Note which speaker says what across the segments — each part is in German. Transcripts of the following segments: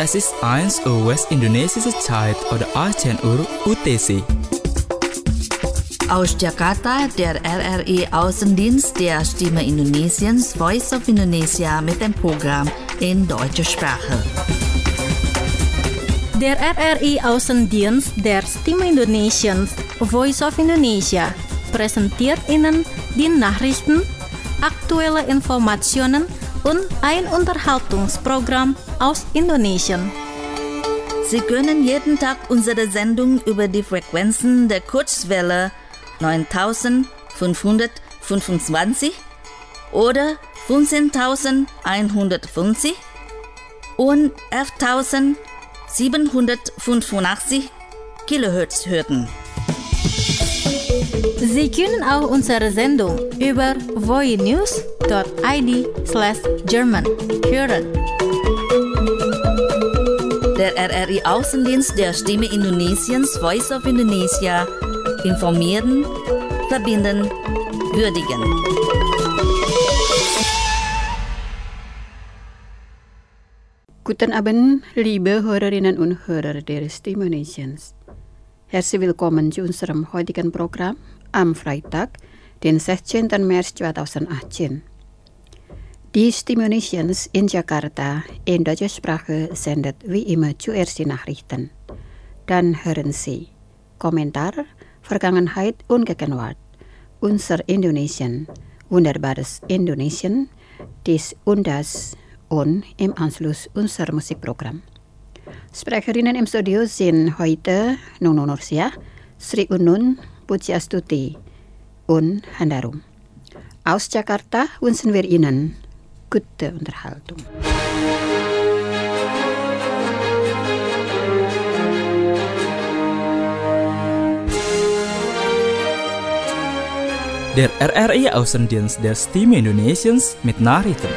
Speaker 1: Es ist 1 Uhr West-Indonesische Zeit oder 18 Uhr UTC.
Speaker 2: Aus Jakarta, der RRI-Außendienst der Stimme Indonesiens Voice of Indonesia mit dem Programm in deutscher Sprache.
Speaker 3: Der RRI-Außendienst der Stimme Indonesiens Voice of Indonesia präsentiert Ihnen die Nachrichten, aktuelle Informationen und ein Unterhaltungsprogramm aus Indonesien.
Speaker 2: Sie können jeden Tag unsere Sendung über die Frequenzen der Kurzwelle 9525 oder 15150 und 11785 Kilohertz hören.
Speaker 3: Sie können auch unsere Sendung über voinews.id/German hören.
Speaker 2: Der RRI-Außendienst der Stimme Indonesiens Voice of Indonesia informieren, verbinden, würdigen.
Speaker 4: Guten Abend, liebe Hörerinnen und Hörer der Stimme Indonesiens. Herzlich willkommen zu unserem heutigen Programm am Freitag, den 16. März 2018. Die Stimme Indonesiens in Jakarta in deutscher Sprache sendet wie immer zuerst die Nachrichten. Dann hören Sie Kommentar, Vergangenheit und Gegenwart, unser Indonesien, wunderbares Indonesien, dies und das und im Anschluss unser Musikprogramm. Sprecherinnen im Studio sind heute Nunu Nursia, Sri Unun, Pujiastuti und Handarum. Aus Jakarta wünschen wir Ihnen gute Unterhaltung.
Speaker 1: Der RRI-Außendienst der Stimme Indonesiens mit Nachrichten.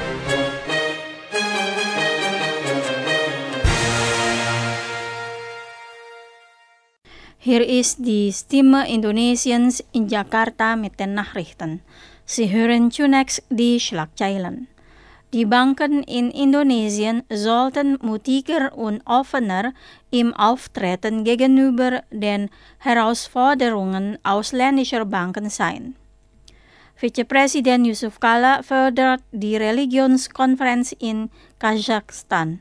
Speaker 3: Hier ist die Stimme Indonesiens in Jakarta mit den Nachrichten. Sie hören zunächst die Schlagzeilen. Die Banken in Indonesien sollten mutiger und offener im Auftreten gegenüber den Herausforderungen ausländischer Banken sein. Vizepräsident Yusuf Kala fördert die Religionskonferenz in Kasachstan.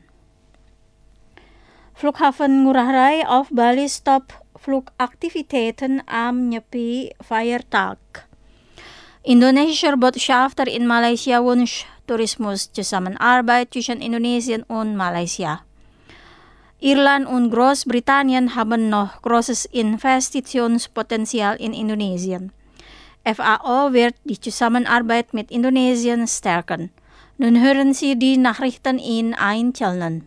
Speaker 3: Flughafen Ngurah Rai auf Bali stoppt Flugaktivitäten am Nyepi-Feiertag. Indonesischer Botschafter in Malaysia wünscht Tourismus-Zusammenarbeit zwischen Indonesien und Malaysia. Irland und Großbritannien haben noch großes Investitionspotenzial in Indonesien. FAO wird die Zusammenarbeit mit Indonesien stärken. Nun hören Sie die Nachrichten in Einzelnen.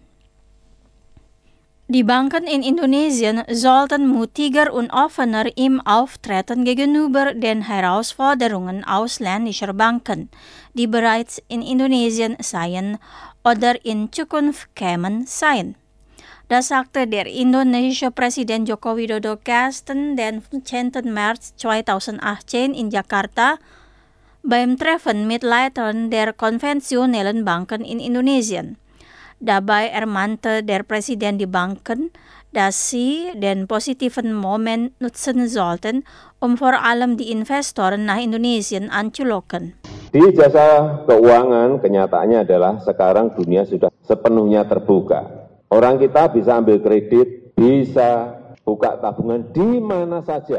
Speaker 3: Die Banken in Indonesien sollten mutiger und offener im Auftreten gegenüber den Herausforderungen ausländischer Banken, die bereits in Indonesien seien oder in Zukunft kämen, sein. Das sagte der indonesische Präsident Joko Widodo gestern, den 15. März 2018 in Jakarta, beim Treffen mit Leitern der konventionellen Banken in Indonesien. Dabei ermahnte der Präsident die Banken, dass sie den positiven Moment nutzen sollten, um vor allem die Investoren nach Indonesien anzulocken.
Speaker 5: Di jasa keuangan, kenyataannya adalah sekarang dunia sudah sepenuhnya terbuka. Orang kita bisa ambil kredit, bisa buka tabungan di mana saja.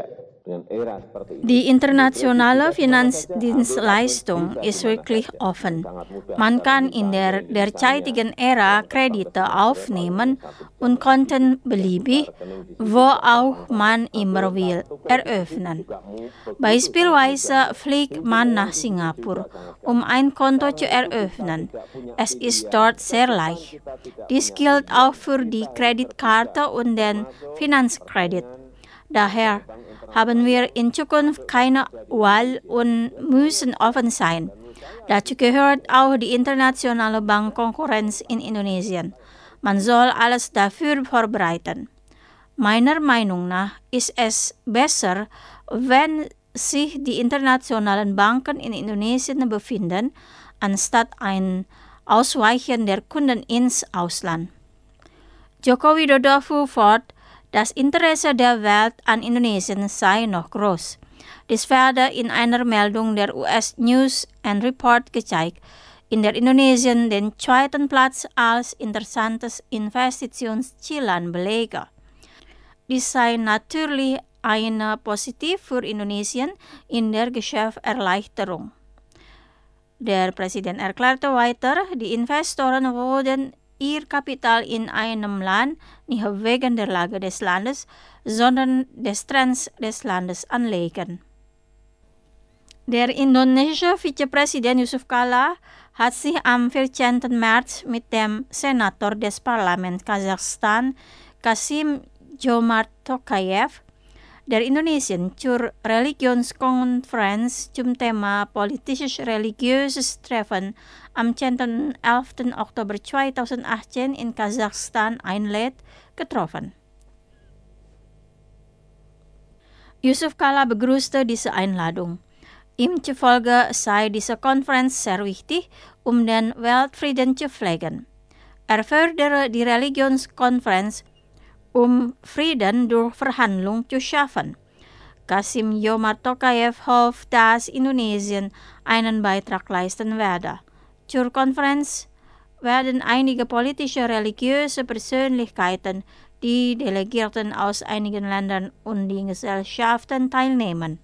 Speaker 3: Die internationale Finanzdienstleistung ist wirklich offen. Man kann in der derzeitigen Ära Kredite aufnehmen und Konten beliebig, wo auch man immer will, eröffnen. Beispielsweise fliegt man nach Singapur, um ein Konto zu eröffnen. Es ist dort sehr leicht. Dies gilt auch für die Kreditkarte und den Finanzkredit. Daher haben wir in Zukunft keine Wahl und müssen offen sein. Dazu gehört auch die internationale Bankkonkurrenz in Indonesien. Man soll alles dafür vorbereiten. Meiner Meinung nach ist es besser, wenn sich die internationalen Banken in Indonesien befinden, anstatt ein Ausweichen der Kunden ins Ausland. Joko Widodo verfolgt das Interesse der Welt an Indonesien sei noch groß. Dies werde in einer Meldung der US News and Report gezeigt, in der Indonesien den zweiten Platz als interessantes Investitionsziel belege. Dies sei natürlich eine positiv für Indonesien in der Geschäftserleichterung. Der Präsident erklärte weiter, die Investoren würden ihr Kapital in einem Land nicht wegen der Lage des Landes, sondern des Trends des Landes anlegen. Der indonesische Vizepräsident Yusuf Kala hat sich am 14. März mit dem Senator des Parlaments Kasachstan, Kassym-Jomart Tokayev, der Indonesien zur Religionskonferenz zum Thema politisch-religiöses Treffen am 10. 11. Oktober 2018 in Kasachstan einlädt, getroffen. Yusuf Kala begrüßte diese Einladung. Ihm zufolge sei diese Konferenz sehr wichtig, um den Weltfrieden zu pflegen. Er fördere die Religionskonferenz, um Frieden durch Verhandlung zu schaffen. Kassym-Jomart Tokayev hofft, dass Indonesien einen Beitrag leisten werde. Zur Konferenz werden einige politische religiöse Persönlichkeiten, die Delegierten aus einigen Ländern und die Gesellschaften teilnehmen.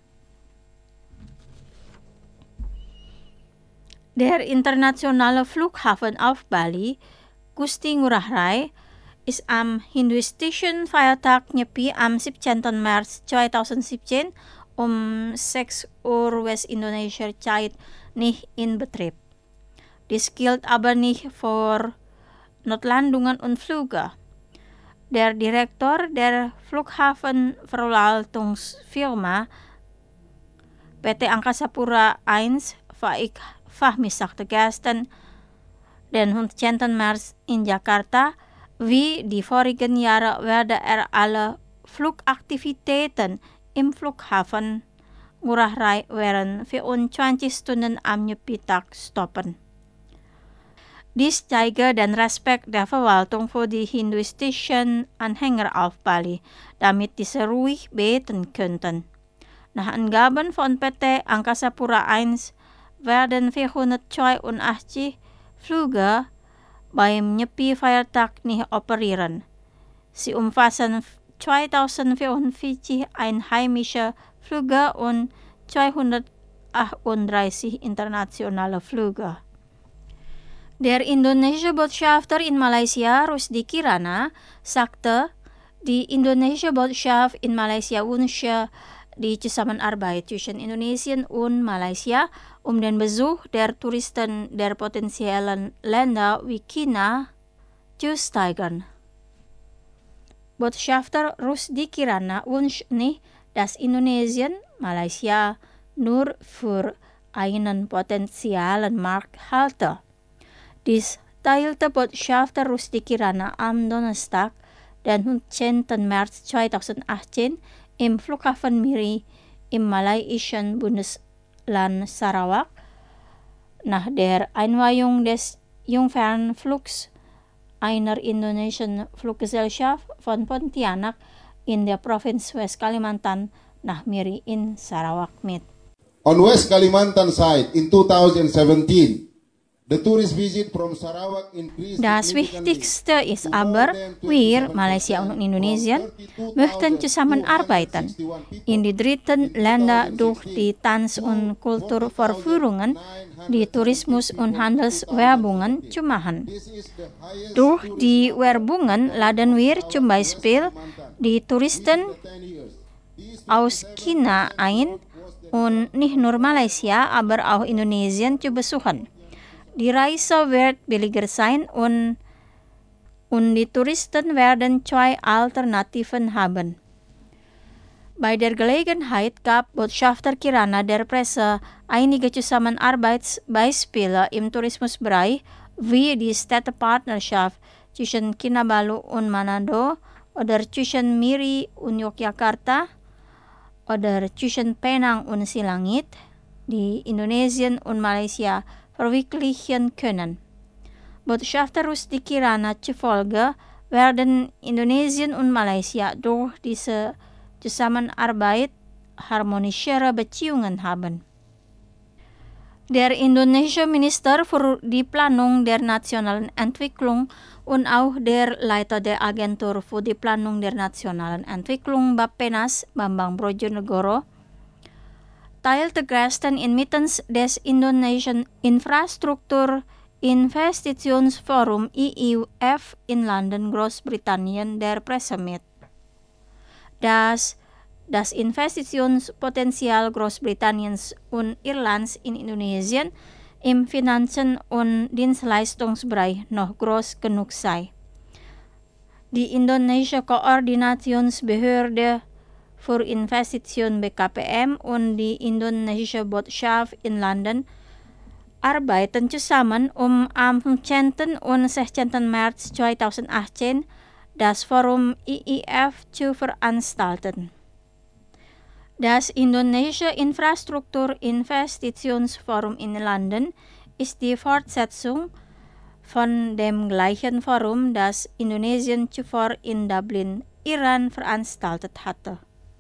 Speaker 3: Der internationale Flughafen auf Bali, Gusti Ngurah Rai, ist am hinduistischen Feiertag Nyepi am 17. März 2017 um 6 Uhr West-Indonesia Zeit nicht in Betrieb. Dies gilt aber nicht für Notlandungen und Flüge. Der Direktor der Flughafenverwaltungsfirma PT Angkasa Pura I, Faik Fahmi sagte gestern, den 15. März in Jakarta, wie die vorigen Jahre werde alle Flugaktivitäten im Flughafen Ngurah Rai während 24 Stunden am Nyepi-Tag stoppen. Dies zeige den Respekt der Verwaltung für die hinduistischen Anhänger auf Bali, damit diese ruhig beten könnten. Nach Angaben von PT Angkasa Pura I werden 482 Flüge beim Nyepi-Feiertag nicht operieren. Sie umfassen 2044 einheimische Flüge und 238 internationale Flüge. Der indonesische Botschafter in Malaysia, Rusdi Kirana, sagte, die indonesische Botschaft in Malaysia wünsche die Zusammenarbeit zwischen Indonesien und Malaysia, um den Besuch der Touristen der potenziellen Länder wie China zu steigern. Botschafter Rusdi Kirana wünscht nicht, dass Indonesien Malaysia nur für einen potenziellen Markt halte. Dies teilte Botschafter Rusdi Kirana am Donnerstag, den 15. März 2018 im Flughafen Miri im malaysischen Bundesland Sarawak nach der Einweihung des Jungfernflugs einer indonesischen Fluggesellschaft von Pontianak in der Provinz West Kalimantan nach Miri in Sarawak mit.
Speaker 6: On West Kalimantan side in 2017, the tourist visit from Sarawak increased.
Speaker 3: Das Wichtigste ist aber, wir, Malaysia und Indonesien, möchten zusammenarbeiten, in die dritten Länder durch die Tanz- und Kulturvorführungen, die Tourismus- und Handelswerbungen zu machen. Durch die Werbungen laden wir zum Beispiel die Touristen aus China ein und nicht nur Malaysia, aber auch Indonesien zu besuchen. Die Reise wird billiger sein und die Touristen werden zwei Alternativen haben. Bei der Gelegenheit gab Botschafter Kirana der Presse einige Zusammenarbeitsbeispiele im Tourismusbereich, wie die Städtepartnerschaft zwischen Kinabalu und Manado oder zwischen Miri und Yogyakarta oder zwischen Penang und Silangit, die Indonesien und Malaysia verwirklichen können. Botschafter Rusdi Kirana zufolge werden Indonesien und Malaysia durch diese Zusammenarbeit harmonischere Beziehungen haben. Der indonesische Minister für die Planung der nationalen Entwicklung und auch der Leiter der Agentur für die Planung der nationalen Entwicklung Bappenas, Bambang Brojonegoro, teilte gestern inmittels des Indonesian Infrastruktur Investitionsforum IIF in London, Großbritannien, der Presse mit, dass das Investitionspotenzial Großbritanniens und Irlands in Indonesien im Finanzen- und Dienstleistungsbereich noch groß genug sei. Die Indonesische Koordinationsbehörde für Investitionen BKPM und die indonesische Botschaft in London arbeiten zusammen, am 15. und 16. März 2018 das Forum IIF zu veranstalten. Das Indonesische Infrastruktur-Investitionsforum in London ist die Fortsetzung von dem gleichen Forum, das Indonesien zuvor in Dublin, Iran, veranstaltet hatte.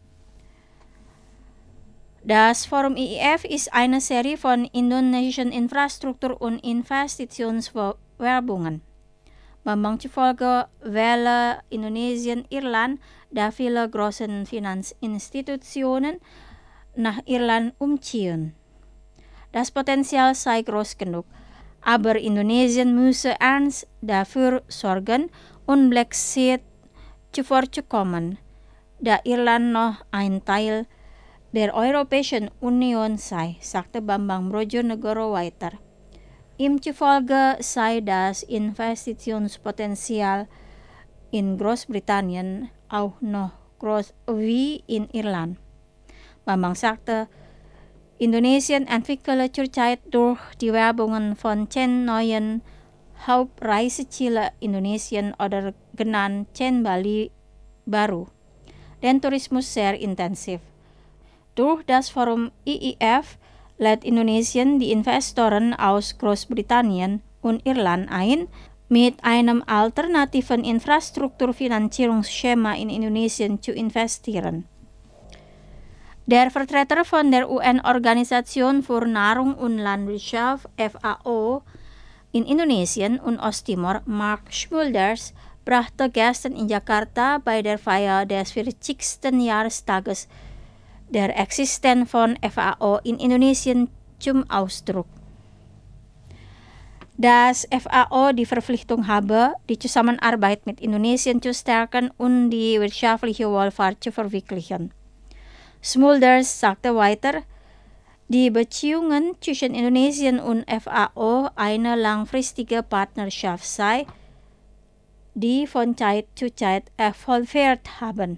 Speaker 3: Das Forum IIF ist eine Serie von indonesischen Infrastruktur- und Investitionswerbungen. Bambang zufolge wähle Indonesien Irland, da viele große Finanzinstitutionen nach Irland umziehen. Das Potenzial sei groß genug, aber Indonesien müsse ernst dafür sorgen, und Brexit zuvorzukommen, da Irland noch ein Teil der Europäischen Union sei, sagte Bambang Brojonegoro weiter. Ihm zufolge sei das Investitionspotenzial in Großbritannien auch noch groß wie in Irland. Bambang sagte, Indonesien entwickle zurzeit durch die Werbungen von 10 neuen Hauptreiseziele Indonesien oder genannt 10 Bali baru, den Tourismus sehr intensив. Durch das Forum IIF lädt Indonesien die Investoren aus Großbritannien und Irland ein, mit einem alternativen Infrastrukturfinanzierungsschema in Indonesien zu investieren. Der Vertreter von der UN-Organisation für Nahrung und Landwirtschaft FAO in Indonesien und Osttimor, Mark Smulders, brachte gestern in Jakarta bei der Feier des 40. Jahrestages der Existenz von FAO in Indonesien zum Ausdruck, dass FAO die Verpflichtung habe, die Zusammenarbeit mit Indonesien zu stärken und die wirtschaftliche Wohlfahrt zu verwirklichen. Smulders sagte weiter, die Beziehungen zwischen Indonesien und FAO eine langfristige Partnerschaft sei, die von Zeit zu Zeit evolviert haben.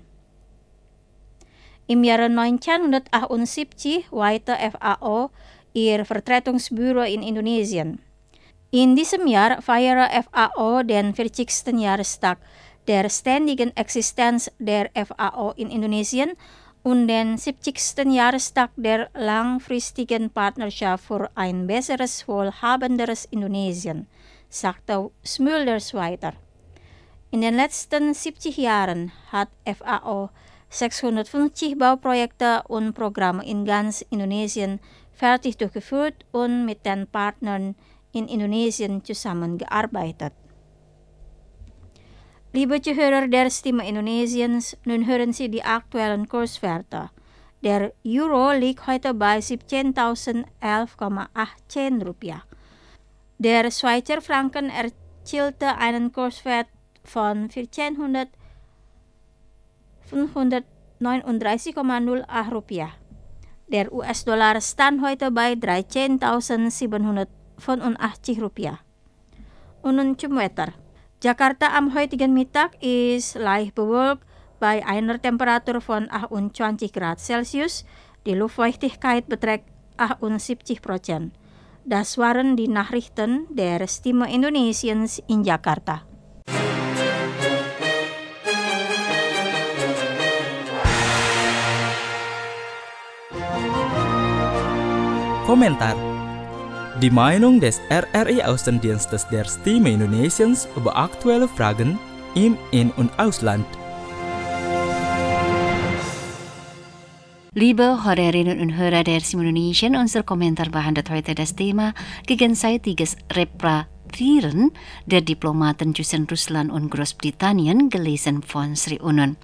Speaker 3: Im Jahre 1978 weihte FAO ihr Vertretungsbüro in Indonesien. In diesem Jahr feiere FAO den 40. Jahrestag der ständigen Existenz der FAO in Indonesien und den 70. Jahrestag der langfristigen Partnerschaft für ein besseres, wohlhabenderes Indonesien, sagte Smulders weiter. In den letzten 70 Jahren hat FAO 650 Bauprojekte und Programme in ganz Indonesien fertig durchgeführt und mit den Partnern in Indonesien zusammengearbeitet. Liebe Zuhörer der Stimme Indonesiens, nun hören Sie die aktuellen Kurswerte. Der Euro liegt heute bei 17.011,18 Rupiah. Der Schweizer Franken erzielte einen Kurswert von 14.539,08 Rupiah. Der US-Dollar stand heute bei 13.785 Rupiah. Und nun zum Wetter. Jakarta am heutigen Mittag ist leicht bewölkt bei einer Temperatur von 28 Grad Celsius. Die Luftfeuchtigkeit beträgt 78%. Das waren die Nachrichten der Stimme Indonesiens in Jakarta.
Speaker 1: Komentar. Die Meinung des RRI Außendienstes der Stimme Indonesiens über aktuelle Fragen im In- und Ausland.
Speaker 7: Liebe Hörerinnen und Hörer der Indonesien, unser Kommentar behandelt heute das Thema gegenseitiges Repatriieren der Diplomaten zwischen Russland und Großbritannien, gelesen von Sri Unun.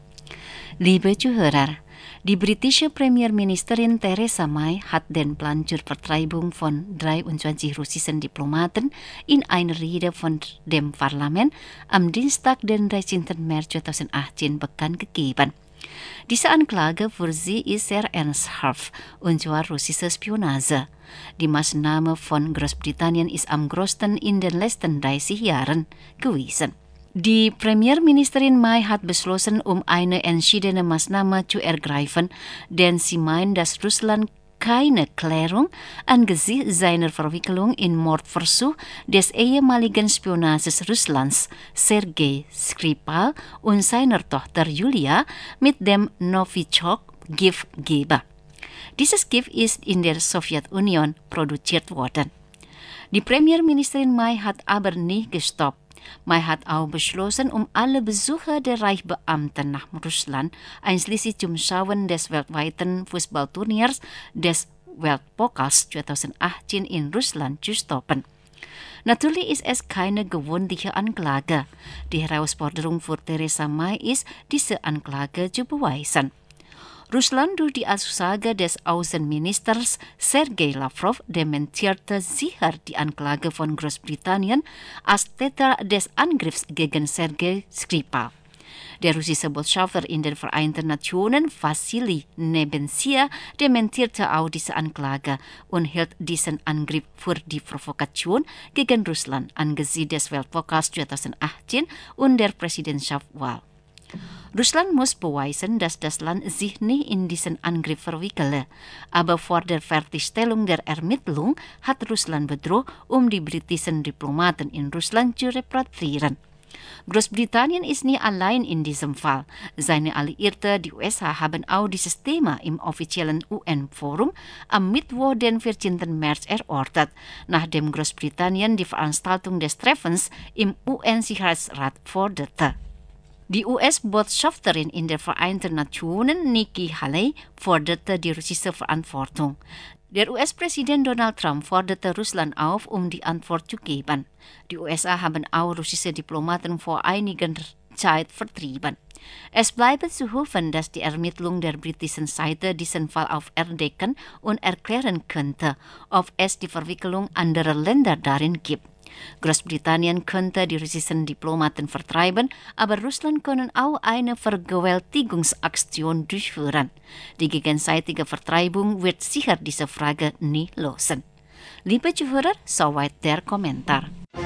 Speaker 7: Liebe Zuhörer, die britische Premierministerin Theresa May hat den Plan zur Vertreibung von 23 russischen Diplomaten in einer Rede von dem Parlament am Dienstag, den 13. März 2018 bekannt gegeben. Diese Anklage für sie ist sehr ernsthaft, und zwar russische Spionage. Die Maßnahme von Großbritannien ist am größten in den letzten 30 Jahren gewesen. Die Premierministerin May hat beschlossen, eine entschiedene Maßnahme zu ergreifen, denn sie meint, dass Russland keine Klärung angesichts seiner Verwicklung in Mordversuch des ehemaligen Spionages Russlands Sergei Skripal und seiner Tochter Julia mit dem Novichok-Gift gebe. Dieses Gift ist in der Sowjetunion produziert worden. Die Premierministerin May hat aber nicht gestoppt. May hat auch beschlossen, alle Besucher der Reichsbeamten nach Russland, einschließlich zum Schauen des weltweiten Fußballturniers des Weltpokals 2018 in Russland zu stoppen. Natürlich ist es keine gewöhnliche Anklage. Die Herausforderung für Theresa May ist, diese Anklage zu beweisen. Russland durch die Aussage des Außenministers Sergei Lavrov dementierte sicher die Anklage von Großbritannien als Täter des Angriffs gegen Sergei Skripal. Der russische Botschafter in den Vereinten Nationen, Wassily Nebenzia, dementierte auch diese Anklage und hielt diesen Angriff für die Provokation gegen Russland angesichts des Weltpokals 2018 und der Präsidentschaftswahl. Russland muss beweisen, dass das Land sich nicht in diesen Angriff verwickele. Aber vor der Fertigstellung der Ermittlung hat Russland bedroht, die britischen Diplomaten in Russland zu repatriieren. Großbritannien ist nicht allein in diesem Fall. Seine Alliierten, die USA, haben auch dieses Thema im offiziellen UN-Forum am Mittwoch, den 14. März, erörtert, nachdem Großbritannien die Veranstaltung des Treffens im UN-Sicherheitsrat forderte. Die US-Botschafterin in den Vereinten Nationen, Nikki Haley, forderte die russische Verantwortung. Der US-Präsident Donald Trump forderte Russland auf, die Antwort zu geben. Die USA haben auch russische Diplomaten vor einiger Zeit vertrieben. Es bleibt zu hoffen, dass die Ermittlung der britischen Seite diesen Fall aufdecken und erklären könnte, ob es die Verwicklung anderer Länder darin gibt. Großbritannien könnte die russischen Diplomaten vertreiben, aber Russland können auch eine Vergewaltigungsaktion durchführen. Die gegenseitige Vertreibung wird sicher diese Frage nie lösen. Liebe Zuhörer, soweit der Kommentar.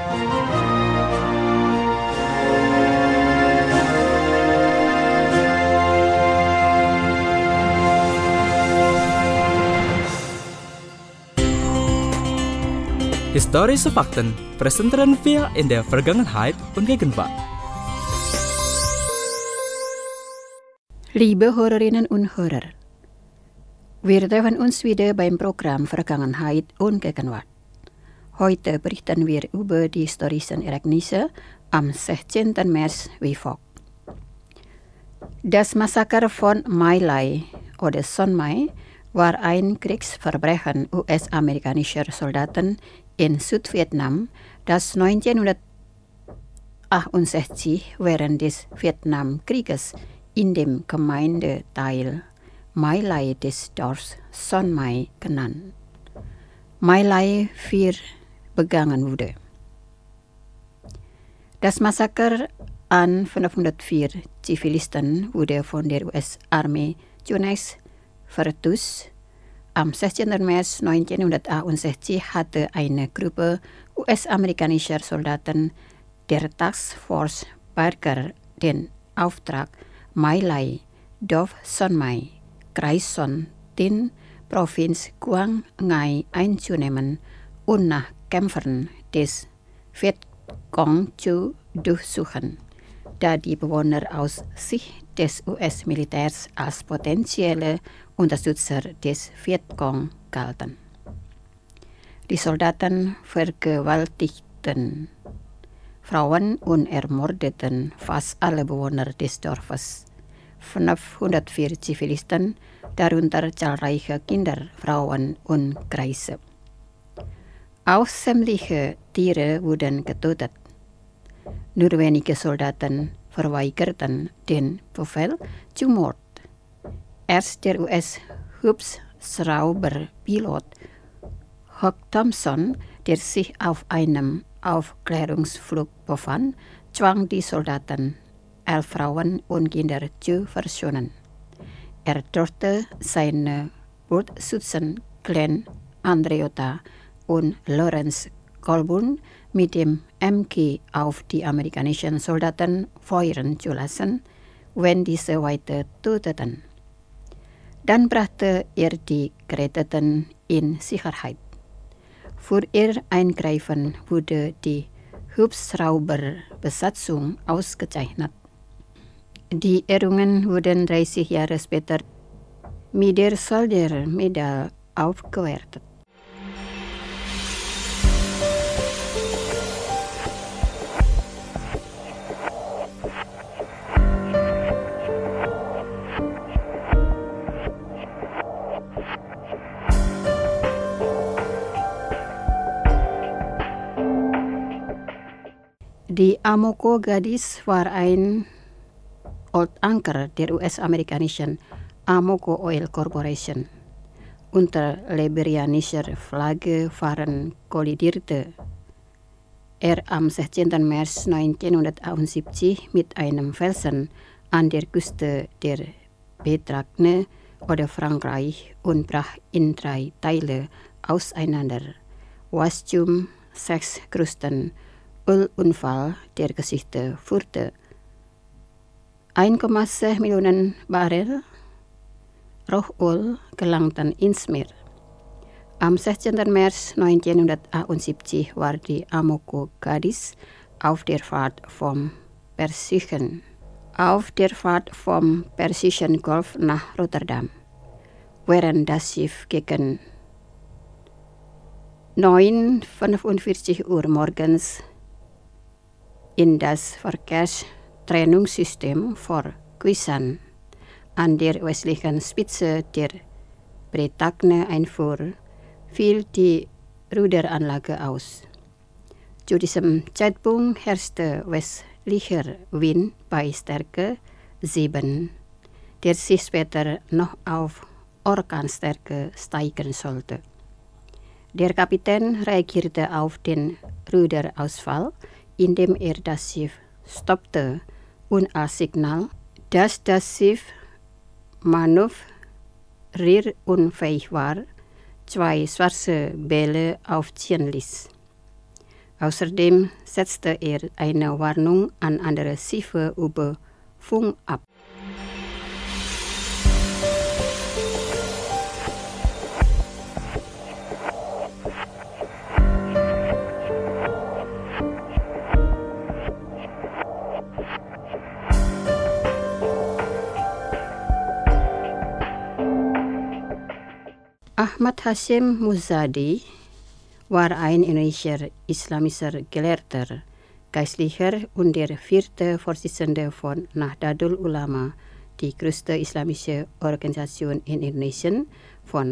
Speaker 1: Historische Fakten präsentieren wir in der Vergangenheit und Gegenwart.
Speaker 4: Liebe Hörerinnen und Hörer, wir treffen uns wieder beim Programm Vergangenheit und Gegenwart. Heute berichten wir über die historischen Ereignisse am 16. März wie folgt. Das Massaker von My Lai oder Son My war ein Kriegsverbrechen US-amerikanischer Soldaten in Südvietnam, das 1968 während des Vietnamkrieges in dem Gemeindeteil My Lai des Dorfs Son My genannt, My Lai 4 begangen wurde. Das Massaker an 504 Zivilisten wurde von der US-Armee zunächst vertuscht. Am 16. März 1968 hatte eine Gruppe US-amerikanischer Soldaten der Task Force Parker den Auftrag, My Lai, Dorf Son My, Kreis Son Tin, Provinz Quang Ngai einzunehmen und nach Kämpfern des Vietcong zu durchsuchen, da die Bewohner aus Sicht des US-Militärs als potenzielle Unterstützer des Vietcong galten. Die Soldaten vergewaltigten Frauen und ermordeten fast alle Bewohner des Dorfes. 504 Zivilisten, darunter zahlreiche Kinder, Frauen und Greise. Auch sämtliche Tiere wurden getötet. Nur wenige Soldaten verweigerten den Befehl zum Mord. Erst der US-Hubschrauberpilot Hugh Thompson, der sich auf einem Aufklärungsflug befand, zwang die Soldaten, 11 Frauen und Kinder zu verschonen. Er drohte seine Bordschützen Glenn Andreotta und Lawrence Colburn mit dem MG auf die amerikanischen Soldaten feuern zu lassen, wenn diese weiter töteten. Dann brachte er die Geretteten in Sicherheit. Für ihr Eingreifen wurde die Hubschrauberbesatzung ausgezeichnet. Die Ehrungen wurden 30 Jahre später mit der Soldatenmedaille aufgewertet. Die Amoco Gadis war ein Oldanker der US-amerikanischen Amoco Oil Corporation. Unter liberianischer Flagge kollidierte er am 16. März 1971 mit einem Felsen an der Küste der Bretagne oder Frankreich und brach in 3 Teile auseinander, was zum 6. größten Ölunfall der Geschichte führte. 1,6 Millionen Barrel Rohöl gelangten ins Meer. Am 16. März 1971 war die Amoco Gadis auf der Fahrt vom Persischen Golf nach Rotterdam, während das Schiff gegen 9:45 Uhr morgens in das Verkehrstrennungssystem vor Quisan an der westlichen Spitze der Bretagne einfuhr, fiel die Ruderanlage aus. Zu diesem Zeitpunkt herrschte westlicher Wind bei Stärke 7, der sich später noch auf Orkanstärke steigen sollte. Der Kapitän reagierte auf den Ruderausfall, indem er das Schiff stoppte und als Signal, dass das Schiff manövrierunfähig war, 2 schwarze Bälle aufziehen ließ. Außerdem setzte er eine Warnung an andere Schiffe über Funk ab. Ahmad Hashim Muzadi war ein indonesischer islamischer Gelehrter, Geistlicher und der 4. Vorsitzende von Nahdlatul Ulama, die größte islamische Organisation in Indonesien von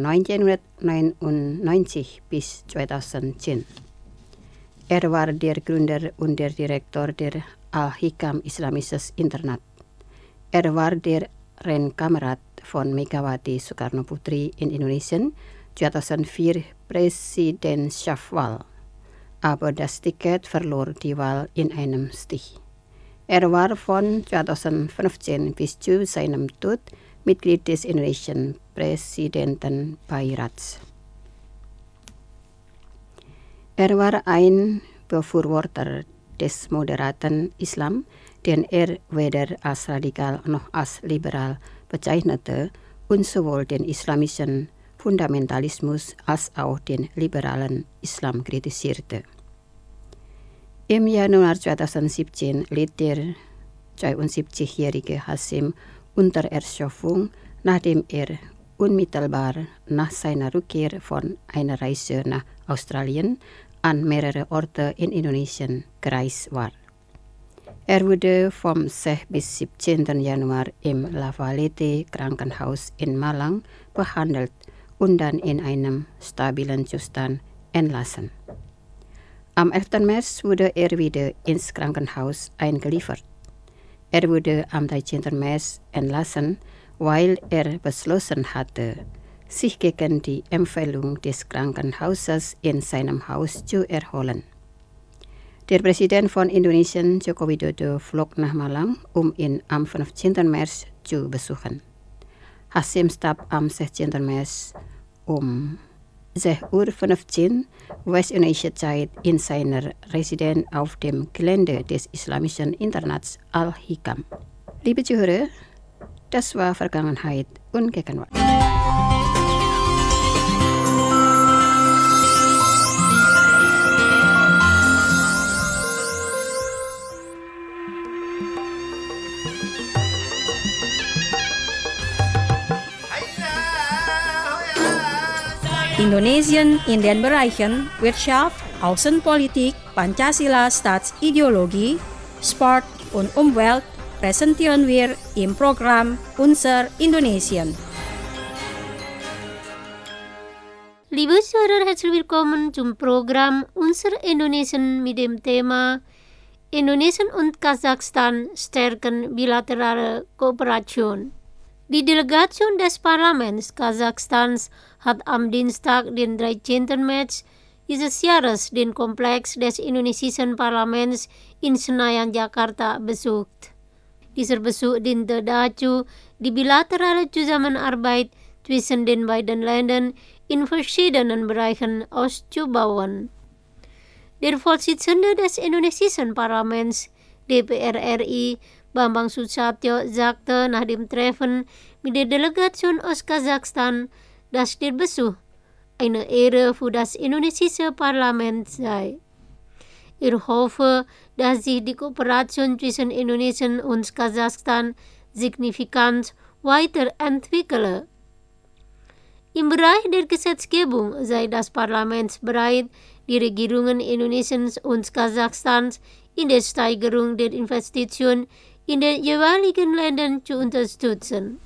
Speaker 4: 1999 bis 2010. Er war der Gründer und der Direktor der Al-Hikam Islamisches Internat. Er war der Rennkamerad von Megawati Soekarno-Putri in Indonesien 2004 Präsidentschaftswahl, aber das Ticket verlor die Wahl in einem Stich. Er war von 2015 bis zu seinem Tod Mitglied des indonesischen Präsidentenbeirats. Er war ein Befürworter des moderaten Islam, den er weder als radikal noch als liberal bezeichnete und sowohl den islamischen Fundamentalismus als auch den liberalen Islam kritisierte. Im Januar 2017 litt der 72-jährige Hashim unter Erschöpfung, nachdem er unmittelbar nach seiner Rückkehr von einer Reise nach Australien an mehrere Orte in Indonesien gereist war. wurde vom 6 bis 17. Januar im Lavalette Krankenhaus in Malang behandelt und dann in einem stabilen Zustand entlassen. Am 11. März wurde er wieder ins Krankenhaus eingeliefert. Er wurde am 13. März entlassen, weil er beschlossen hatte, sich gegen die Empfehlung des Krankenhauses in seinem Haus zu erholen. Der Präsident von Indonesien, Joko Widodo, flog nach Malang, um ihn am 15. März zu besuchen. Hasim starb am 16. März um 6:15 Uhr West-Indonesia-Zeit in seiner Residenz auf dem Gelände des islamischen Internats Al-Hikam. Liebe Zuhörer, das war Vergangenheit und Gegenwart.
Speaker 3: Indonesien in den Bereichen Wirtschaft, Außenpolitik, Pancasila Staatsideologie, Sport und Umwelt präsentieren wir im Programm Unser Indonesien.
Speaker 8: Liebe Zuhörer, herzlich willkommen zum Programm Unser Indonesien mit dem Thema Indonesien und Kasachstan stärken bilaterale Kooperation. Die Delegation des Parlaments Kasachstans hat am Dienstag, den 13. März dieses Jahres den Komplex des indonesischen Parlaments in Senayan, Jakarta besucht. Dieser Besuch diente dazu, die bilaterale Zusammenarbeit zwischen den beiden Ländern in verschiedenen Bereichen auszubauen. Der Vorsitzende des indonesischen Parlaments, DPR RI, Bambang Susatyo, sagte nach dem Treffen mit der Delegation aus Kasachstan, dass der Besuch eine Ehre für das indonesische Parlament sei. Er hoffe, dass sich die Kooperation zwischen Indonesien und Kasachstan signifikant weiterentwickle. Im Bereich der Gesetzgebung sei das Parlament bereit, die Regierungen Indonesiens und Kasachstans in der Steigerung der Investitionen in den jeweiligen Ländern zu unterstützen.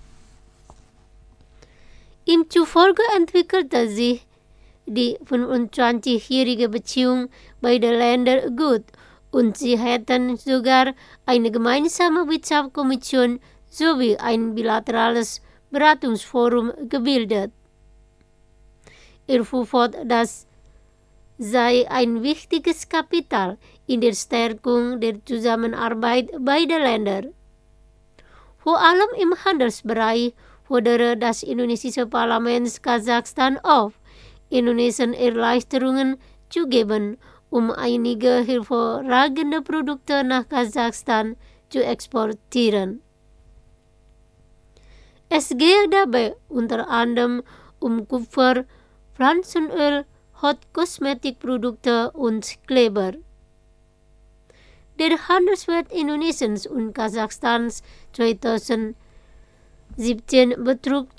Speaker 8: Ihm zufolge entwickelte sich die 25-jährige Beziehung beider Länder gut und sie hätten sogar eine gemeinsame Wirtschaftskommission sowie ein bilaterales Beratungsforum gebildet. Er fuhr fort, das sei ein wichtiges Kapital in der Stärkung der Zusammenarbeit beider Länder. Vor allem im Handelsbereich fordere das indonesische Parlament Kasachstan auf, Indonesien Erleichterungen zu geben, um einige hervorragende Produkte nach Kasachstan zu exportieren. Es gehe dabei unter anderem um Kupfer, Pflanzenöl, Hautkosmetikprodukte und Kleber. Der Handelswert Indonesiens und Kasachstans 2017 betrug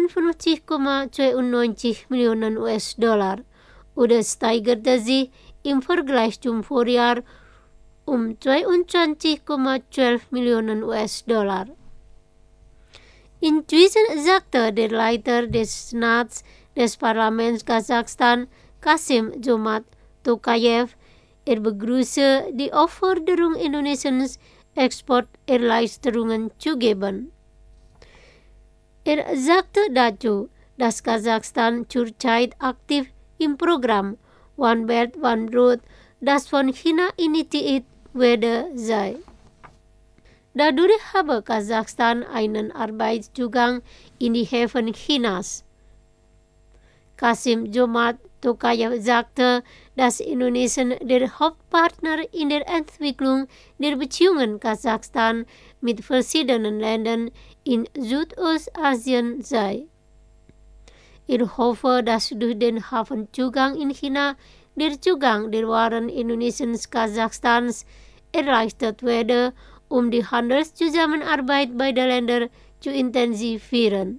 Speaker 8: 52,92 Millionen US-Dollar oder steigerte sich im Vergleich zum Vorjahr um 22,12 Millionen US-Dollar. Inzwischen sagte der Leiter des Senats des Parlaments Kasachstan, Kassym-Jomart Tokayev, er begrüße die Aufforderung Indonesiens, Exporterleichterungen zu geben. Er sagte dazu, dass Kasachstan zurzeit aktiv im Programm One Belt One Road, das von China initiiert werde, sei. Dadurch habe Kasachstan einen Arbeitszugang in die Häfen Chinas. Kassym-Jomart Tokayev sagte, dass Indonesien der Hauptpartner in der Entwicklung der Beziehungen Kasachstan mit verschiedenen Ländern in Südostasien sei. Er hoffe, dass durch den Hafenzugang in China der Zugang der Waren Indonesiens Kasachstans erleichtert werde, um die Handelszusammenarbeit beider Länder zu intensivieren.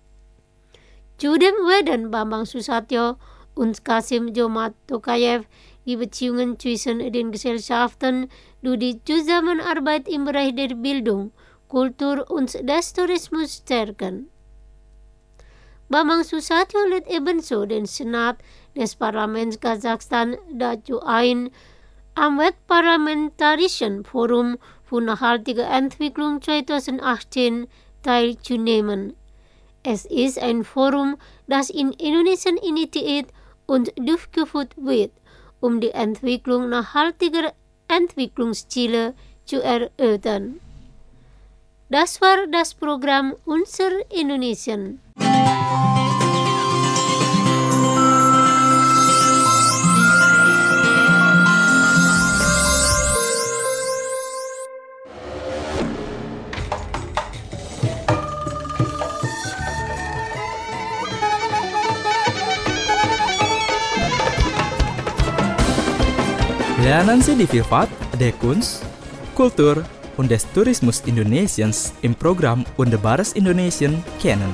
Speaker 8: Zudem werden Bambang Susatyo und Kassym-Jomart Tokayev die Beziehungen zwischen den Gesellschaften durch die Zusammenarbeit im Bereich der Bildung, Kultur und des Tourismus stärken. Bambang Susatyo lädt ebenso den Senat des Parlaments Kasachstan dazu ein, am Weltparlamentarischen Forum für nachhaltige Entwicklung 2018 teilzunehmen. Es ist ein Forum, das in Indonesien initiiert und durchgeführt wird, um die Entwicklung nachhaltiger Entwicklungsziele zu erörtern. Das war das Programm Unser Indonesien.
Speaker 1: Lernen Sie die Vielfalt der Kunst, Kultur und des Tourismus Indonesiens im Programm Wunderbares Indonesien kennen.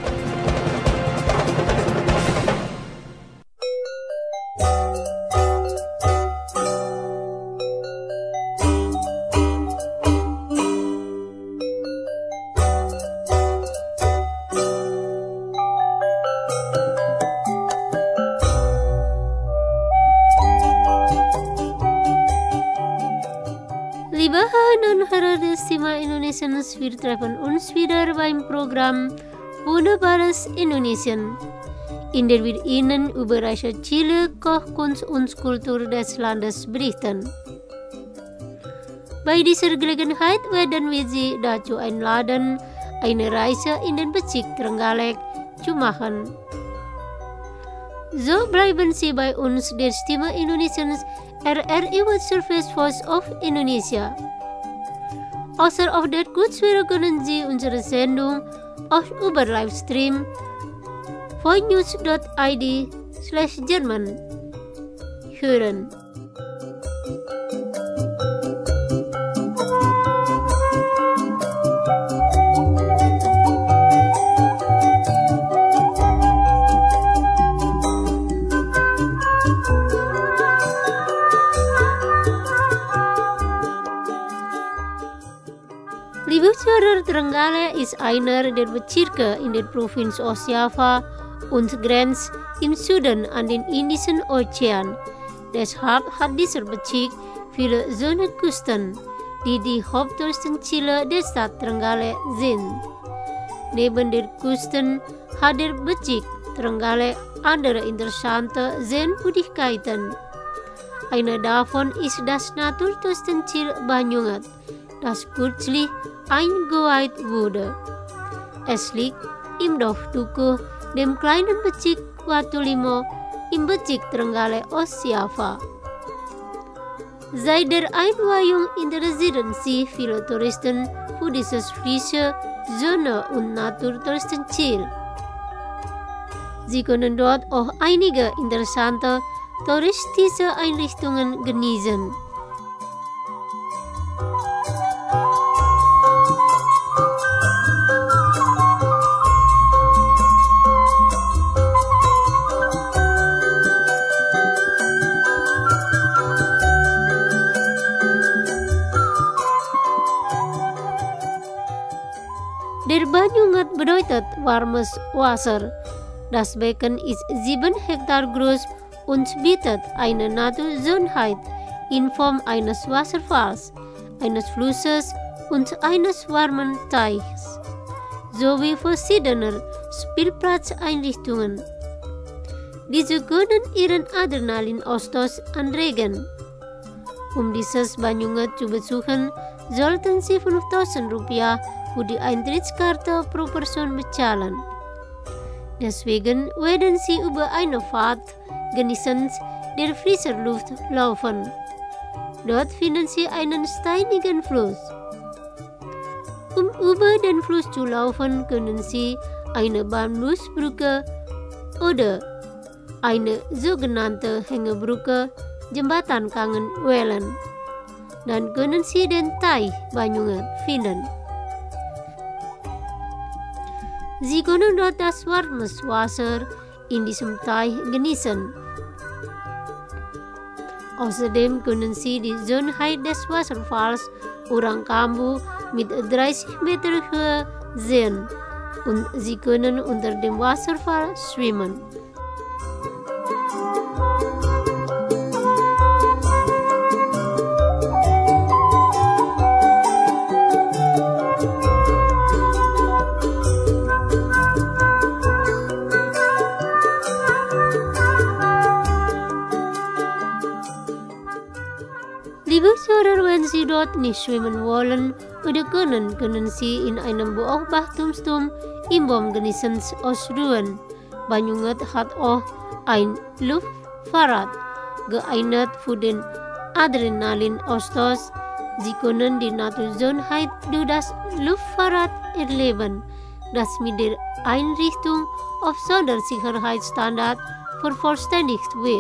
Speaker 8: Liebe Hörerinnen und Hörer des Thema Indonesiens, wir treffen uns wieder beim Programm Wunderbares Indonesien, in dem wir Ihnen über reiche Ziele, Kochkunst und Kultur des Landes berichten. Bei dieser Gelegenheit werden wir Sie dazu einladen, eine Reise in den Bezirk Trenggalek zu machen. So bleiben Sie bei uns, der Stimme Indonesiens, RRI World Service Voice of Indonesia. Außer auf der Kurzwelle können Sie unsere Sendung auch über Livestream voicenews.id/German hören. Liebe Zuhörer, Trenggalek ist einer der Bezirke in der Provinz Ostjava und grenzt im Süden an den Indischen Ozean. Deshalb hat dieser Bezirk viele Sonnenküsten, die die Haupttouristenziele der Stadt Trenggalek sind. Neben den Küsten hat der Bezirk Trenggalek andere interessante Sehenswürdigkeiten. Eine davon ist das Naturtouristenziel Banyungat, das kürzlich eingeweiht wurde. Es liegt im Dorf Tuku, dem kleinen Bezirk Watulimo im Bezirk Trenggalek Ostjava. Seit der Einweihung interessieren sich viele Touristen für dieses frische Sonne- und Naturtouristenziel. Sie können dort auch einige interessante touristische Einrichtungen genießen. Der Banyungat bedeutet warmes Wasser. Das Becken ist 7 Hektar groß und bietet eine Naturschönheit in Form eines Wasserfalls, eines Flusses und eines warmen Teichs, sowie verschiedener Spielplatzeinrichtungen. Diese können ihren Adrenalinausstoß anregen. Um dieses Banyungat zu besuchen, sollten Sie 5.000 Rupiah für die Eintrittskarte pro Person bezahlen. Deswegen werden Sie über eine Fahrt genießend der frischen Luft laufen. Dort finden Sie einen steinigen Fluss. Um über den Fluss zu laufen, können Sie eine Bambusbrücke oder eine sogenannte Hängebrücke Jembatan Kangen wählen. Dann können Sie den Teich Banyungat finden. Sie können dort das warme Wasser in diesem Teich genießen. Außerdem können Sie die Schönheit des Wasserfalls Urangkambu mit 30 Meter Höhe sehen und Sie können unter dem Wasserfall schwimmen. Liebe Hörer, wenn Sie dort nicht schwimmen wollen oder können Sie in einem Beobachtungsturm im Baum genießens ausruhen. Banyuwangi hat auch ein Luftfahrrad, geeignet für den Adrenalinausstoß. Sie können die Naturschönheit durch das Luftfahrrad erleben, das mit der Einrichtung auf Sondersicherheitsstandard vervollständigt wird.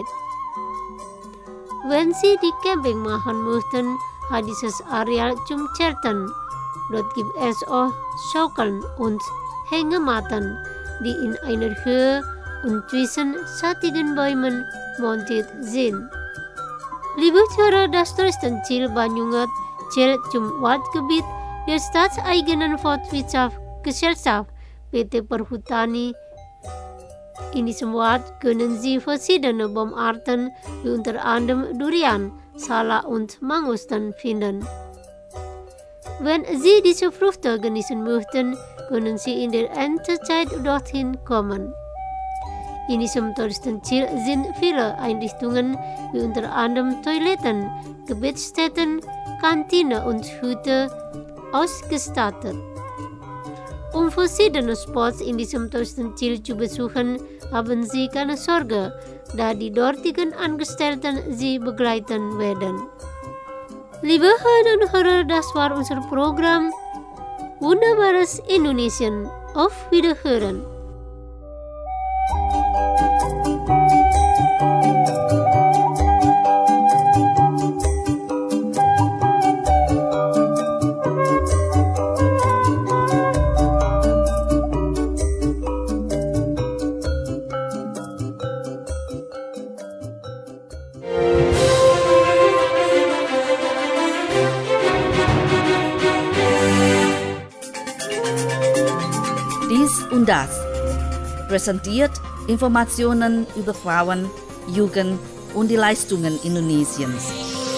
Speaker 8: Wenn Sie die Camping machen möchten, hat dieses Areal zum Zelten. Dort gibt es auch Schaukeln und Hängematten, die in einer Höhe und zwischen schattigen Bäumen montiert sind. Liebe Hörer, das Touristenziel Banyuwangi zählt zum Waldgebiet der staatseigenen Forstwirtschaftsgesellschaft PT Perhutani. In diesem Wald können Sie verschiedene Baumarten wie unter anderem Durian, Sala und Mangostan finden. Wenn Sie diese Früchte genießen möchten, können Sie in der Erntezeit dorthin kommen. In diesem Touristenziel sind viele Einrichtungen wie unter anderem Toiletten, Gebetsstätten, Kantine und Hütte ausgestattet. Um verschiedene Spots in diesem Touristenziel zu besuchen, haben Sie keine Sorge, da die dortigen Angestellten Sie begleiten werden. Liebe Hörerinnen und Hörer, das war unser Programm Wunderbares Indonesien. Auf Wiederhören.
Speaker 2: Und das präsentiert Informationen über Frauen, Jugend und die Leistungen Indonesiens.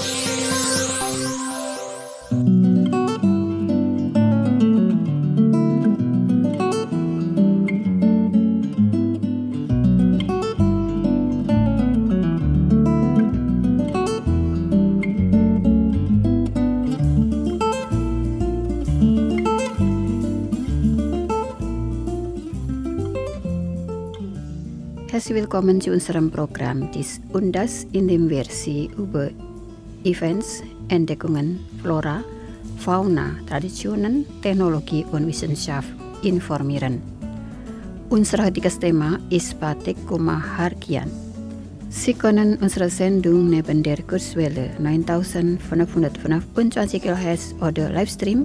Speaker 4: Herzlich willkommen zu unserem Programm Dies und Das, in dem wir Sie über Events, Entdeckungen, Flora, Fauna, Traditionen, Technologie und Wissenschaft informieren. Unser heutiges Thema ist Batik Kumaharkian. Sie können unsere Sendung neben der Kurzwelle 9525 kHz oder Livestream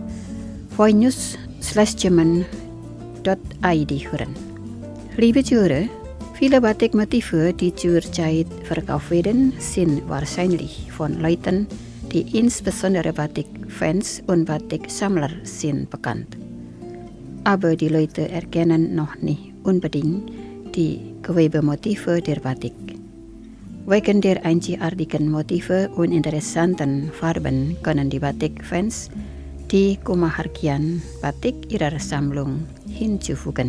Speaker 4: voinews.german.id hören. Liebe Zuhörer, viele Batikmotive, die zurzeit verkauft werden, sind wahrscheinlich von Leuten, die insbesondere Batik-Fans und Batik-Sammler sind, bekannt. Aber die Leute erkennen noch nicht unbedingt die Gewebemotive der Batik. Wegen der einzigartigen Motive und interessanten Farben können die Batik-Fans die Kumaharkian Batik ihrer Sammlung hinzufügen.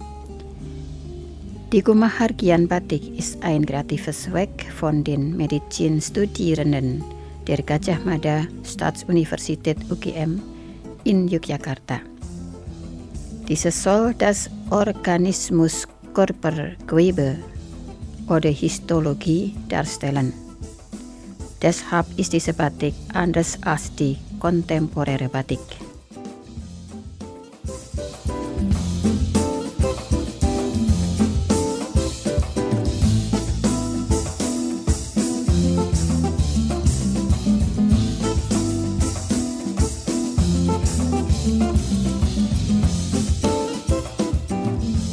Speaker 4: Die Kumaharkian Batik ist ein kreatives Werk von den Medizinstudierenden der Gajah Mada Staatsuniversität UGM in Yogyakarta. Dieses soll das Organismus Körpergewebe oder Histologie darstellen. Deshalb ist diese Batik anders als die kontemporäre Batik.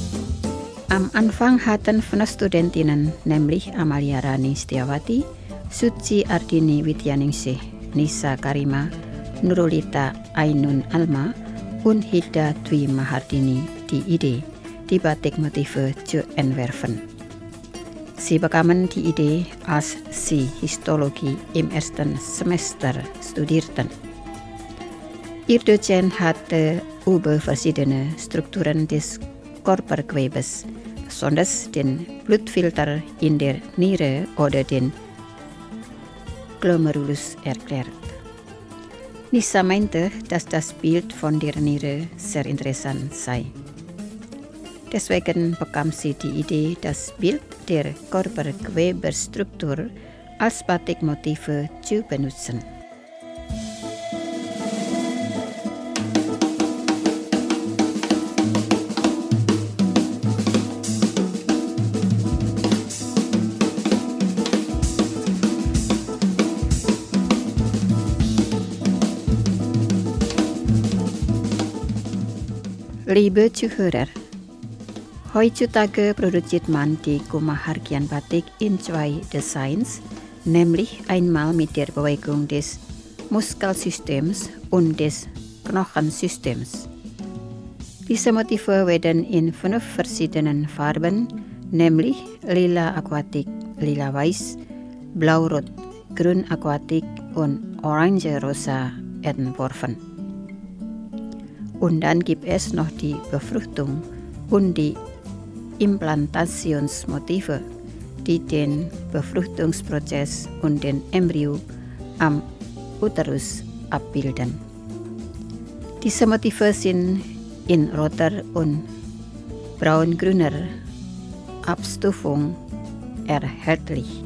Speaker 4: Am Anfang hatten 5 Studentinnen, nämlich Amalia Rani Setiawati, Suci Ardini Widyaningsih, Nisa Karima, Nurulita Ainun Alma, Unhida Dwi Mahardini die Idee, die Batikmotive zu entwerfen. Sie bekamen die Idee, als sie Histologie im ersten Semester studierten. Ihr Dozent hatte über verschiedene Strukturen des Körpergewebes, besonders den Blutfilter in der Niere oder den Glomerulus erklärt. Nisa meinte, dass das Bild von der Niere sehr interessant sei. Deswegen bekam sie die Idee, das Bild der Körpergewebestruktur als Batikmotive zu benutzen. Liebe Zuhörer, heutzutage produziert man die Kumaharkian-Batik in zwei Designs, nämlich einmal mit der Bewegung des Muskelsystems und des Knochensystems. Diese Motive werden in 5 verschiedenen Farben, nämlich lila aquatik, lila weiß, blau-rot, grün aquatik und orange-rosa entworfen. Und dann gibt es noch die Befruchtung und die Implantationsmotive, die den Befruchtungsprozess und den Embryo am Uterus abbilden. Diese Motive sind in roter und braun-grüner Abstufung erhältlich.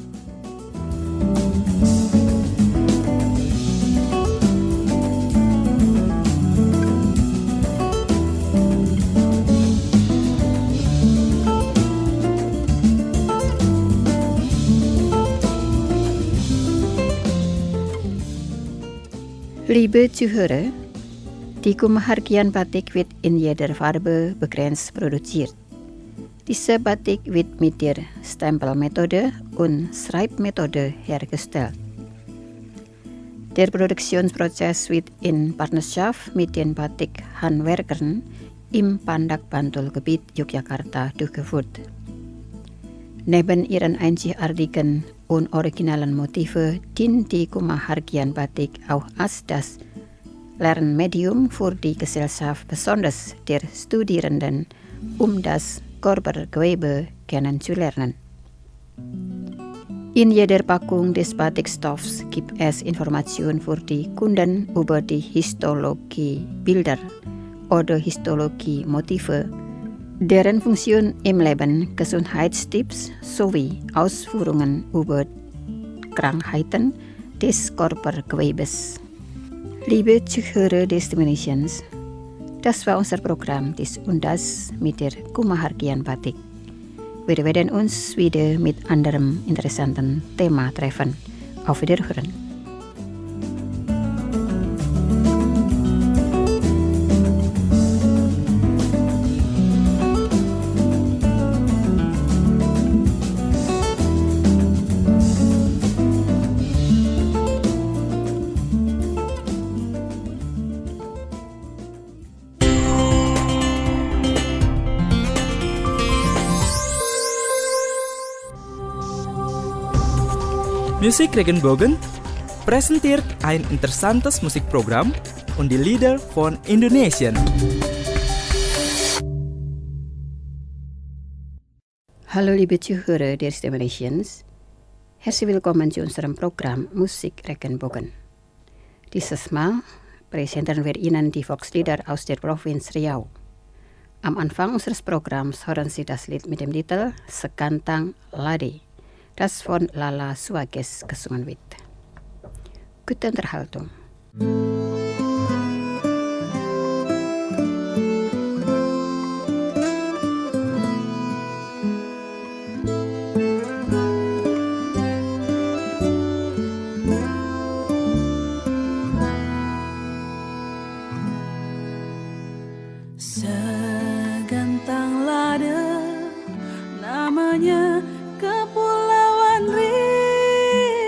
Speaker 4: Liebe Zuhörer, die Kumaharkian-Batik wird in jeder Farbe begrenzt produziert. Diese Batik wird mit der Stempelmethode und Schreibmethode hergestellt. Der Produktionsprozess wird in Partnerschaft mit den Batik-Handwerkern im Pandak-Bantul-Gebiet Yogyakarta durchgeführt. Neben ihren einzigartigen und originalen Motive dient die Kumaharkian-Batik auch als das Lernmedium für die Gesellschaft, besonders der Studierenden, um das Körpergewebe kennenzulernen. In jeder Packung des Batikstoffs gibt es Informationen für die Kunden über die Histologiebilder oder Histologiemotive, deren Funktion im Leben, Gesundheitstipps sowie Ausführungen über Krankheiten des Körpergewebes. Liebe Zuhörer des Destinations, das war unser Programm des Undas mit der Kumaharkian-Batik. Wir werden uns wieder mit anderem interessanten Thema treffen. Auf Wiederhören.
Speaker 1: Musik Regenbogen präsentiert ein interessantes Musikprogramm und die Lieder von Indonesien.
Speaker 4: Hallo liebe Zuhörer der Destinations, herzlich willkommen zu unserem Programm Musik Regenbogen. Dieses Mal präsentieren wir Ihnen die Volkslieder aus der Provinz Riau. Am Anfang unseres Programms hören Sie das Lied mit dem Titel Sekantang Lade, das von Lala Suages gesungen wird. Gute Unterhaltung.
Speaker 9: Segantang lada namanya Kepulauan Riau.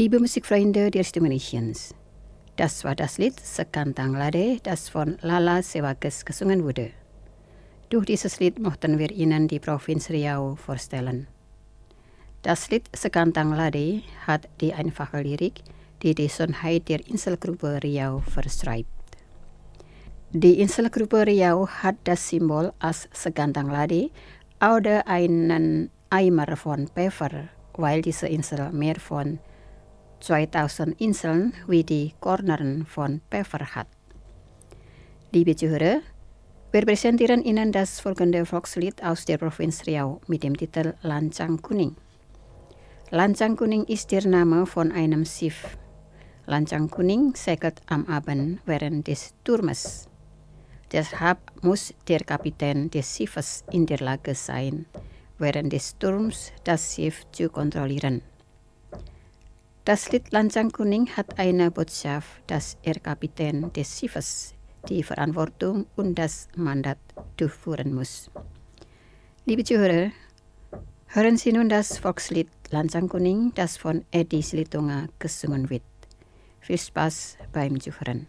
Speaker 4: Liebe Musikfreunde der Stimulations, das war das Lied Sekantang Lade, das von Lala Sewakes gesungen wurde. Durch dieses Lied mochten wir Ihnen die Provinz Riau vorstellen. Das Lied Sekantang Lade hat die einfache Lyrik, die die Schönheit der Inselgruppe Riau verschreibt. Die Inselgruppe Riau hat das Symbol als Sekantang Lade oder einen Eimer von Pfeffer, weil diese Insel mehr von 2000 Inseln wie die Kornern von Pfeffer hat. Liebe Zuhörer, wir präsentieren Ihnen das folgende Volkslied aus der Provinz Riau mit dem Titel Lancang Kuning. Lancang Kuning ist der Name von einem Schiff. Lancang Kuning segelt am Abend während des Sturmes. Deshalb muss der Kapitän des Schiffes in der Lage sein, während des Sturms das Schiff zu kontrollieren. Das Lied Lancang Kuning hat eine Botschaft, dass der Kapitän des Schiffes die Verantwortung und das Mandat durchführen muss. Liebe Zuhörer, hören Sie nun das Volkslied Lancang Kuning, das von Edi Silitonga gesungen wird. Viel Spaß beim Zuhören.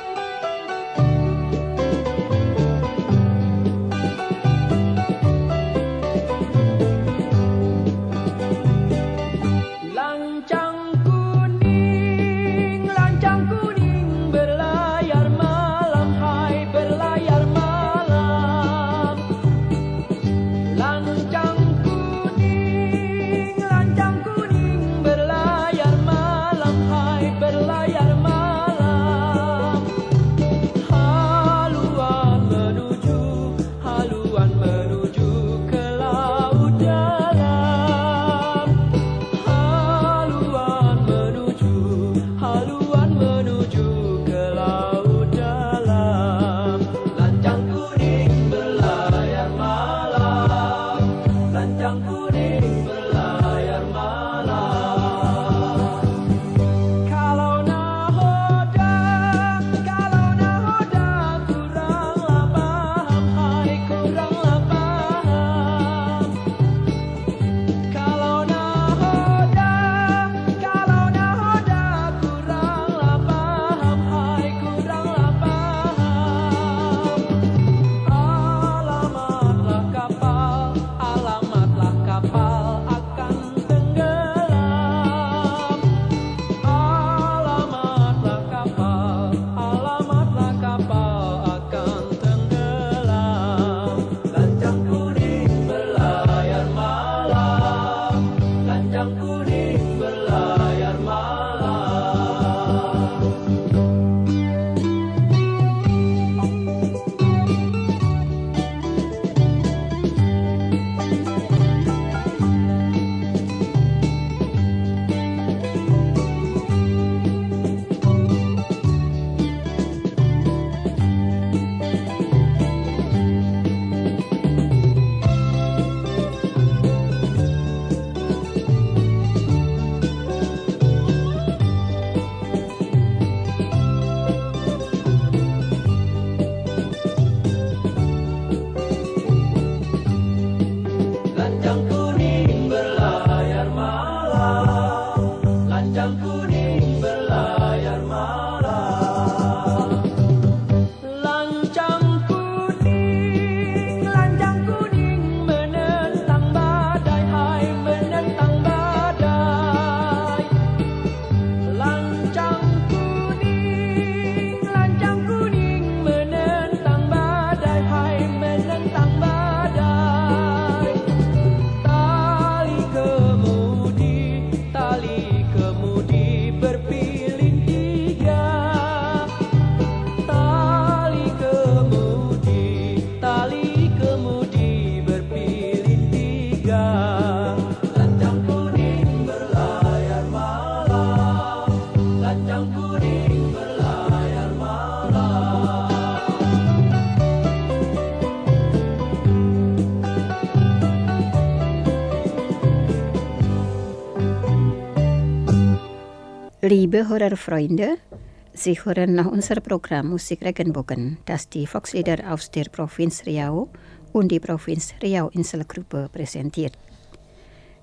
Speaker 4: Liebe Hörerfreunde, Sie hören nach unserem Programm Musik Regenbogen, das die Volkslieder aus der Provinz Riau und die Provinz Riau Inselgruppe präsentiert.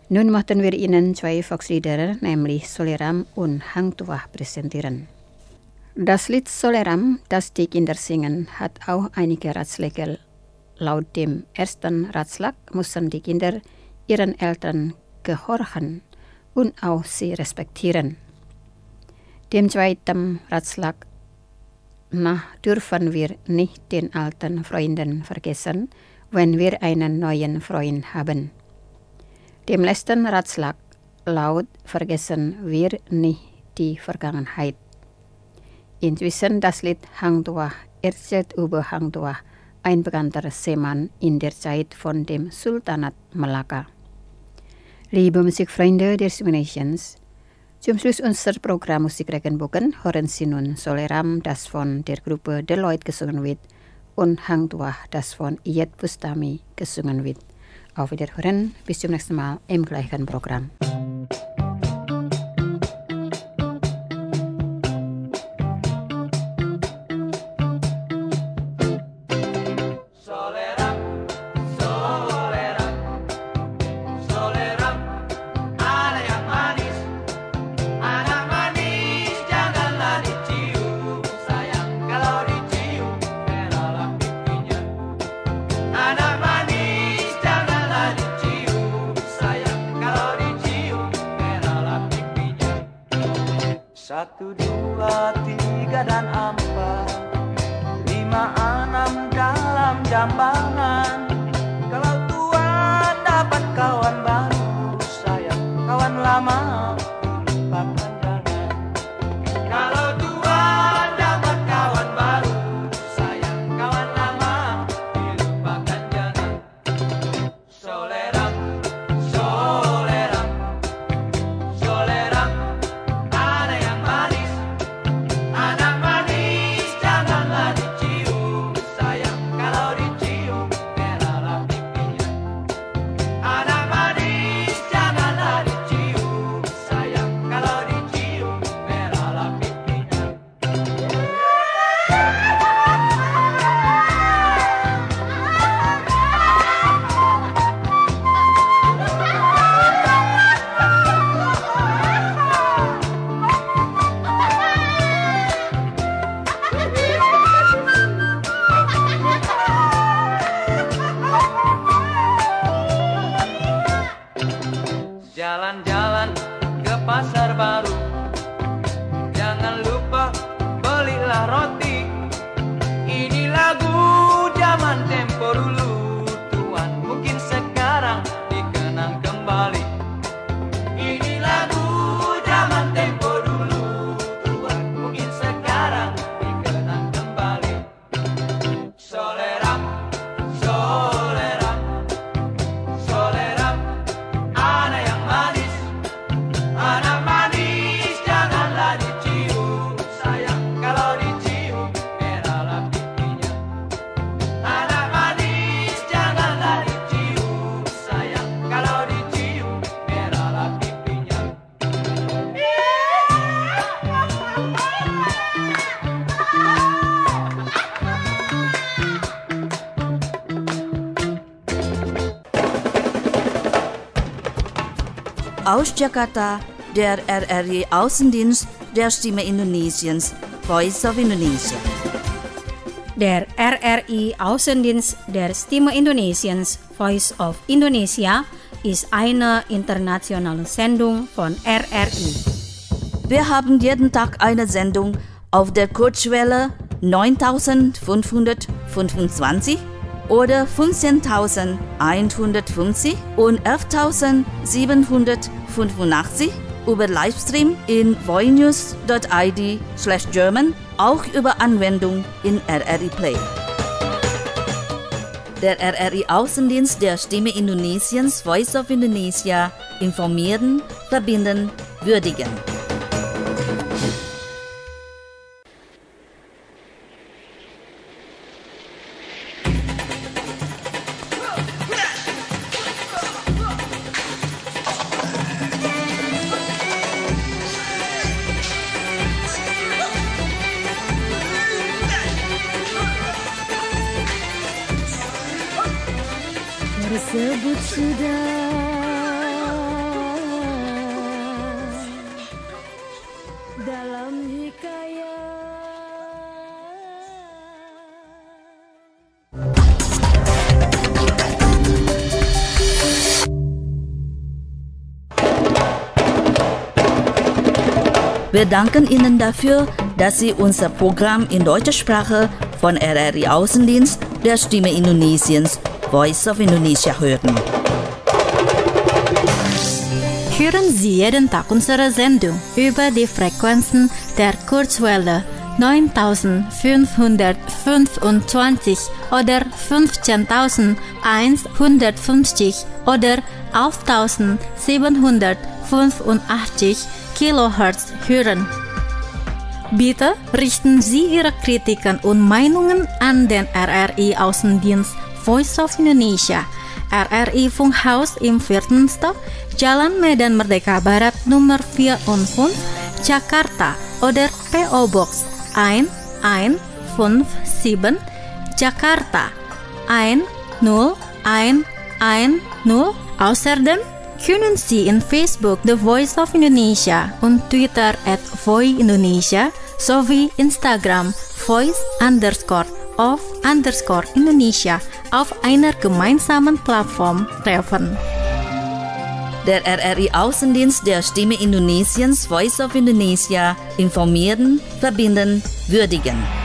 Speaker 4: Nun mohten wir Ihnen zwei Volkslieder, nämlich Soleram und Hangtuah präsentieren. Das Lied Soleram, das die Kinder singen, hat auch einige Ratschläge. Laut dem ersten Ratschlag müssen die Kinder ihren Eltern gehorchen und auch sie respektieren. Dem zweiten Ratschlag nach dürfen wir nicht den alten Freunden vergessen, wenn wir einen neuen Freund haben. Dem letzten Ratschlag laut vergessen wir nicht die Vergangenheit. Inzwischen das Lied Hangtuah erzählt über Hangtuah, ein bekannter Seemann in der Zeit von dem Sultanat Melaka. Liebe Musikfreunde des Indonesiens, zum Schluss unser Programm Musik Regenbogen hören Sie nun Soleram, das von der Gruppe Deloitte gesungen wird, und Hangtuah, das von Iyeth Bustami gesungen wird. Auf Wiederhören, bis zum nächsten Mal im gleichen Programm.
Speaker 9: Satu, dua, tiga, dan empat, 5, 6 dalam jambangan. Kalau Tuhan dapat kawan baru, sayang kawan lama lupakan jangan. Kalau Tuhan dapat kawan baru, sayang kawan lama dilupakan jangan. Soleram, soleram, soleram. Jalan-jalan ke pasar baru, jangan lupa belilah roti. Ini lagu zaman tempo dulu, Tuhan mungkin sekarang dikenang kembali. Ini lagu zaman tempo dulu, Tuhan mungkin sekarang dikenang kembali. Soleram, soleram, soleram. Ada yang manis, anak manis, janganlah dicium. Sayang kalau dicium, merahlah pipinya. Anak manis, janganlah dicium. Sayang kalau dicium, merahlah pipinya.
Speaker 2: Aus Jakarta, der RRI Außendienst der Stimme Indonesiens, Voice of Indonesia.
Speaker 3: Der RRI Außendienst der Stimme Indonesiens, Voice of Indonesia, ist eine internationale Sendung von RRI.
Speaker 2: Wir haben jeden Tag eine Sendung auf der Kurzwelle 9525 oder 15.150 und 11.785 über Livestream in voinews.id/German, auch über Anwendung in RRI Play. Der RRI Außendienst der Stimme Indonesiens, Voice of Indonesia, informieren, verbinden, würdigen.
Speaker 8: Tersebut sudah
Speaker 2: Wir danken Ihnen dafür, dass Sie unser Programm in deutscher Sprache von RRI Außendienst der Stimme Indonesiens, Voice of Indonesia hören.
Speaker 3: Hören Sie jeden Tag unsere Sendung über die Frequenzen der Kurzwelle 9525 oder 15150 oder 11785 Kilohertz hören. Bitte richten Sie Ihre Kritiken und Meinungen an den RRI Außendienst Voice of Indonesia, RRI Funkhaus im 4. Stock, Jalan Medan Merdeka Barat Nomor 4 und 5, Jakarta oder PO Box 1157, Jakarta 10110. Außerdem können Sie in Facebook The Voice of Indonesia und Twitter @voiindonesia sowie Instagram voice_of_Indonesia auf einer gemeinsamen Plattform treffen.
Speaker 2: Der RRI Außendienst der Stimme Indonesiens, Voice of Indonesia, informieren, verbinden, würdigen.